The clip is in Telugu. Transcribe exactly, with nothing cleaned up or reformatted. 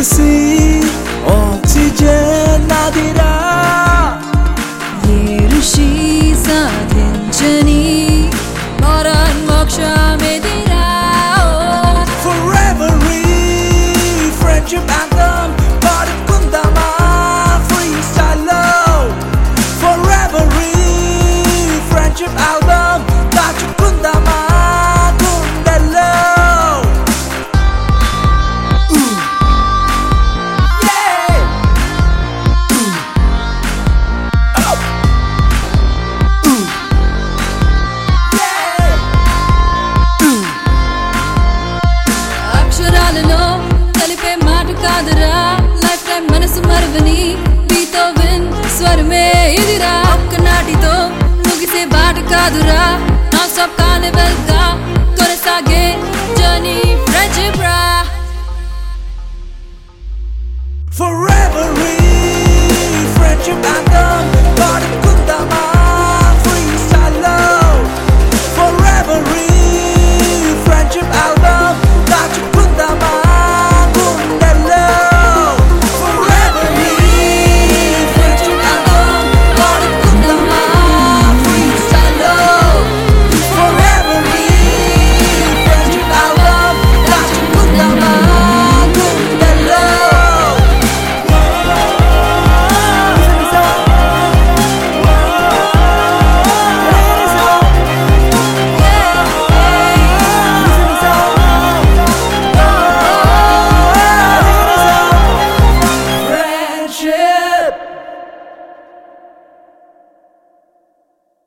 కలిసి ఆక్సిజన్ నాదిరా ఏ ఋషి సాధించని మోక్షమెదిరా Forever friendship anthem పాడుకుందామా freestyle లో Forever friendship album దాచుకుందామా గుండెల్లో అక్షరాలలో కలిపే మాట కాదురా లైఫ్ టైం మనసు మరువని బీతో విన్ స్వరమే ఇదిరా ఒక్కనాటితో ముగిసే బాట కాదురా నాన్ స్టాప్ కార్నివల్ గా కొనసాగే జర్నీ ఫ్రెండ్షిప్ రా Forever